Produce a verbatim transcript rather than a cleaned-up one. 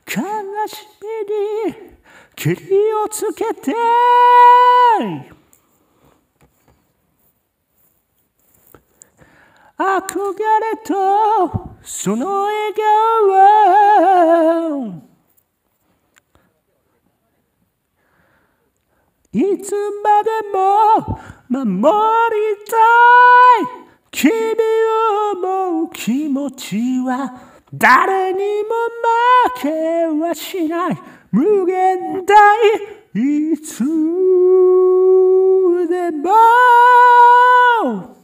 悲しみにけりをつけて憧れとその笑顔いつまでも守りたい君を思う気持ちは誰にも負けはしない無限大いつでも